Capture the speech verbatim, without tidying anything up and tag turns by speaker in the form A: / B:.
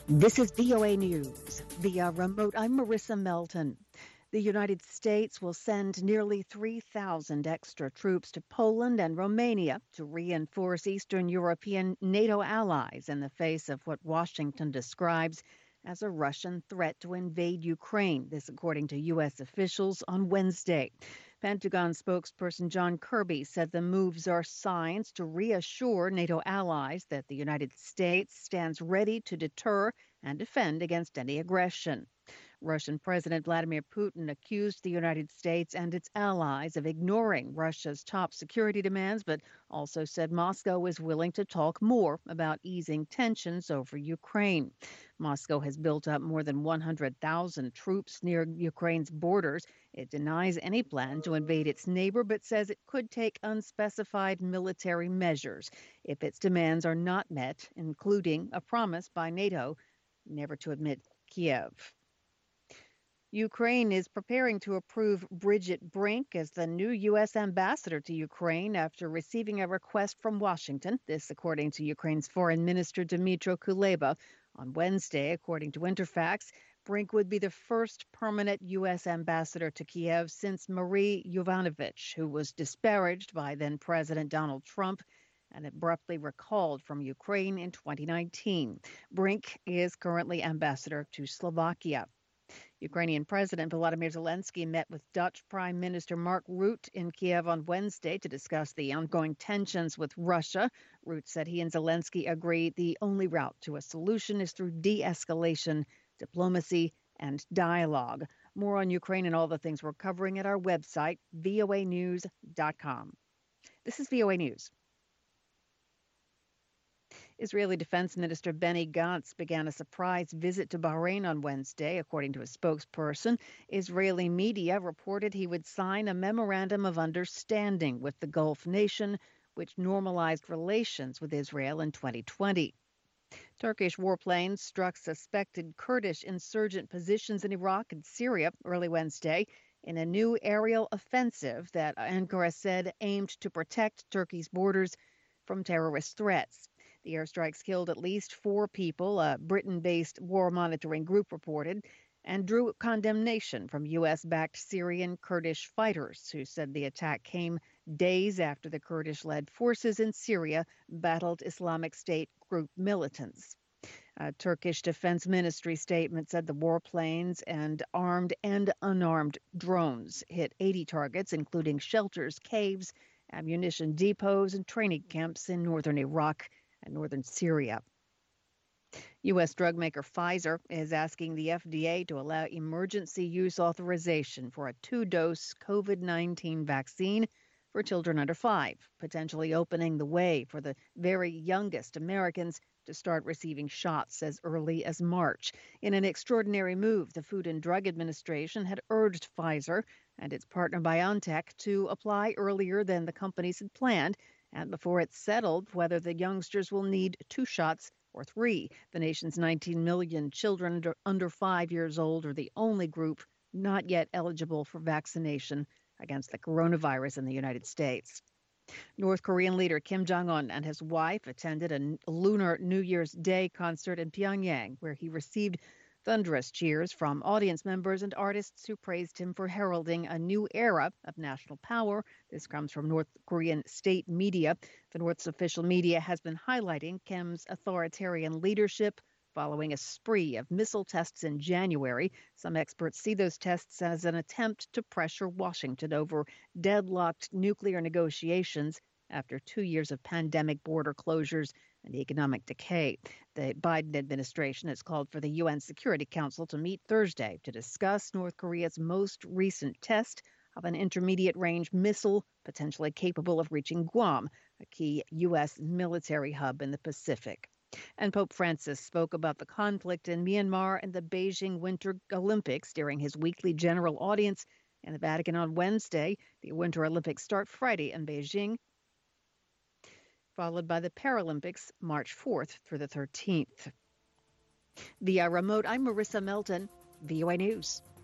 A: This is V O A News. Via remote, I'm Marissa Melton. The United States will send nearly three thousand extra troops to Poland and Romania to reinforce Eastern European NATO allies in the face of what Washington describes as a Russian threat to invade Ukraine. This, according to U S officials on Wednesday. Pentagon spokesperson John Kirby said the moves are signs to reassure NATO allies that the United States stands ready to deter and defend against any aggression. Russian President Vladimir Putin accused the United States and its allies of ignoring Russia's top security demands, but also said Moscow is willing to talk more about easing tensions over Ukraine. Moscow has built up more than one hundred thousand troops near Ukraine's borders. It denies any plan to invade its neighbor, but says it could take unspecified military measures if its demands are not met, including a promise by NATO never to admit Kiev. Ukraine is preparing to approve Bridget Brink as the new U S ambassador to Ukraine after receiving a request from Washington. This, according to Ukraine's Foreign Minister Dmytro Kuleba. On Wednesday, according to Interfax, Brink would be the first permanent U S ambassador to Kiev since Marie Yovanovitch, who was disparaged by then President Donald Trump and abruptly recalled from Ukraine in twenty nineteen. Brink is currently ambassador to Slovakia. Ukrainian President Volodymyr Zelensky met with Dutch Prime Minister Mark Rutte in Kiev on Wednesday to discuss the ongoing tensions with Russia. Rutte said he and Zelensky agree the only route to a solution is through de-escalation, diplomacy, and dialogue. More on Ukraine and all the things we're covering at our website, V O A news dot com. This is V O A News. Israeli Defense Minister Benny Gantz began a surprise visit to Bahrain on Wednesday, according to a spokesperson. Israeli media reported he would sign a memorandum of understanding with the Gulf nation, which normalized relations with Israel in twenty twenty. Turkish warplanes struck suspected Kurdish insurgent positions in Iraq and Syria early Wednesday in a new aerial offensive that Ankara said aimed to protect Turkey's borders from terrorist threats. The airstrikes killed at least four people, a Britain-based war monitoring group reported, and drew condemnation from U S-backed Syrian Kurdish fighters, who said the attack came days after the Kurdish-led forces in Syria battled Islamic State group militants. A Turkish Defense Ministry statement said the warplanes and armed and unarmed drones hit eighty targets, including shelters, caves, ammunition depots, and training camps in northern Iraq and northern Syria. U S drug maker Pfizer is asking the F D A to allow emergency use authorization for a two-dose COVID nineteen vaccine for children under five, potentially opening the way for the very youngest Americans to start receiving shots as early as March. In an extraordinary move, the Food and Drug Administration had urged Pfizer and its partner BioNTech to apply earlier than the companies had planned, and before it's settled whether the youngsters will need two shots or three. The nation's nineteen million children under, under five years old are the only group not yet eligible for vaccination against the coronavirus in the United States. North Korean leader Kim Jong-un and his wife attended a Lunar New Year's Day concert in Pyongyang, where he received thunderous cheers from audience members and artists who praised him for heralding a new era of national power. This comes from North Korean state media. The North's official media has been highlighting Kim's authoritarian leadership following a spree of missile tests in January. Some experts see those tests as an attempt to pressure Washington over deadlocked nuclear negotiations after two years of pandemic border closures and economic decay. The Biden administration has called for the U N Security Council to meet Thursday to discuss North Korea's most recent test of an intermediate-range missile potentially capable of reaching Guam, a key U S military hub in the Pacific. And Pope Francis spoke about the conflict in Myanmar and the Beijing Winter Olympics during his weekly general audience in the Vatican on Wednesday. The Winter Olympics start Friday in Beijing, followed by the Paralympics March fourth through the thirteenth. Via remote, I'm Marissa Melton, V O A News.